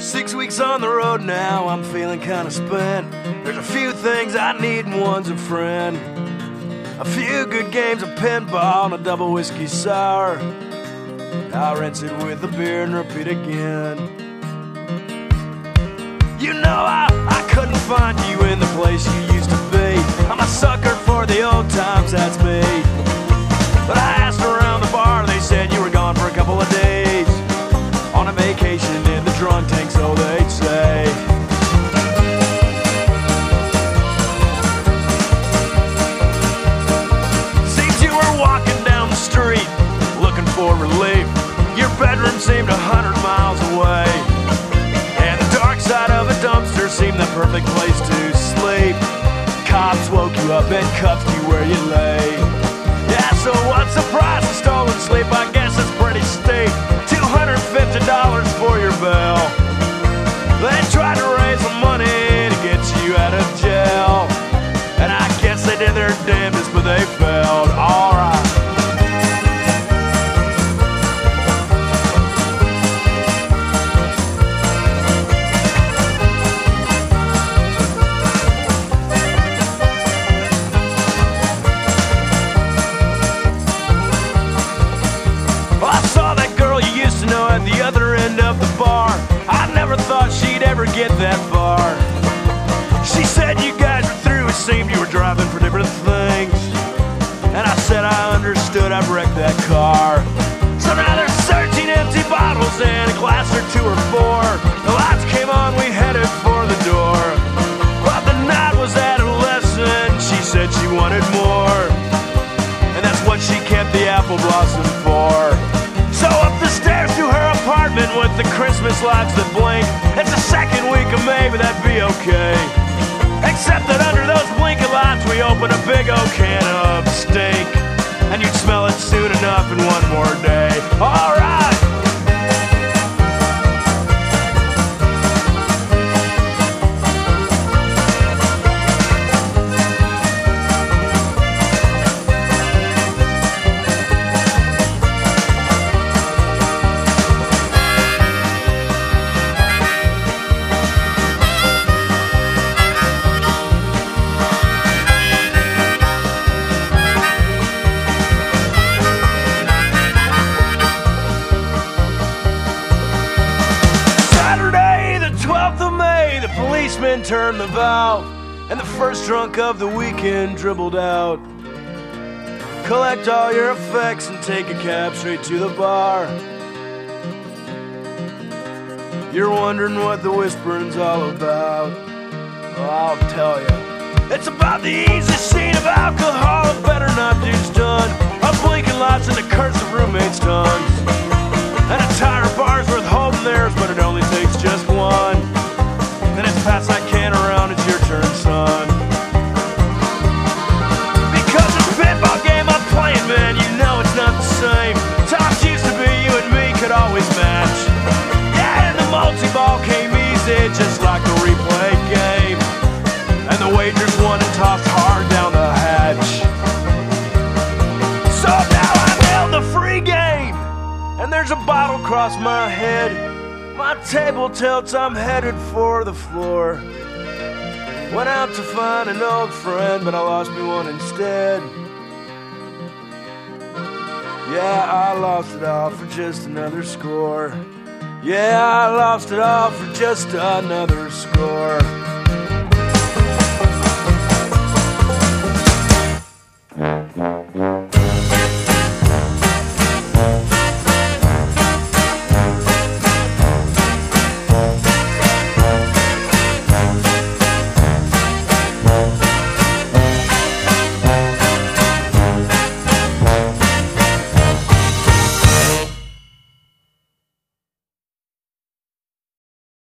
6 weeks on the road now, I'm feeling kinda spent. There's a few things I need and one's a friend. A few good games of pinball and a double whiskey sour. I'll rinse it with a beer and repeat again. You know I couldn't find you in the place you used to be. I'm a sucker for the old times, that's me. But I asked around the bar, they said you were gone for a couple of days. On a vacation in the drunk tank, so they'd say. Seems you were walking down the street, looking for relief. Your bedroom seemed 100 miles away, and the dark side of a dumpster seemed the perfect place to sleep. Cops woke you up and cuffed you where you lay. Yeah, so what's the price of stolen sleep? I guess it's pretty steep. $250 for your bail. They tried to raise some money to get you out of jail, and I guess they did their damnedest, but they failed. Alright. At the other end of the bar, I never thought she'd ever get that far. She said you guys were through, it seemed you were driving for different things. And I said I understood, I've wrecked that car. So now there's 13 empty bottles and a glass or two or four. The lights came on, we headed for the door. But the night was adolescent, she said she wanted more, and that's what she kept the apple blossom for. So up the stairs to her apartment with the Christmas lights that blink. It's the second week of May, but that'd be okay. Except that under those blinking lights we open a big old can of stink, and you'd smell it soon enough in one more day. Alright! Policeman turned the valve, and the first drunk of the weekend dribbled out. Collect all your effects and take a cab straight to the bar. You're wondering what the whispering's all about. Well, I'll tell ya. It's about the easy scene of alcohol, a better not do's done. Of blinking lights and the curse of roommates' tongues. And a tire bar's worth holding theirs, but it only takes just one. Then it's pass that can around, it's your turn, son. Because this pinball game I'm playing, man, you know it's not the same. Times used to be you and me could always match. Yeah, and the multi-ball came easy, just like a replay game. And the wagers won and tossed hard down the hatch. So now I nailed the free game, and there's a bottle across my head. My table tilts, I'm headed for the floor. Went out to find an old friend, but I lost me one instead. Yeah, I lost it all for just another score. Yeah, I lost it all for just another score.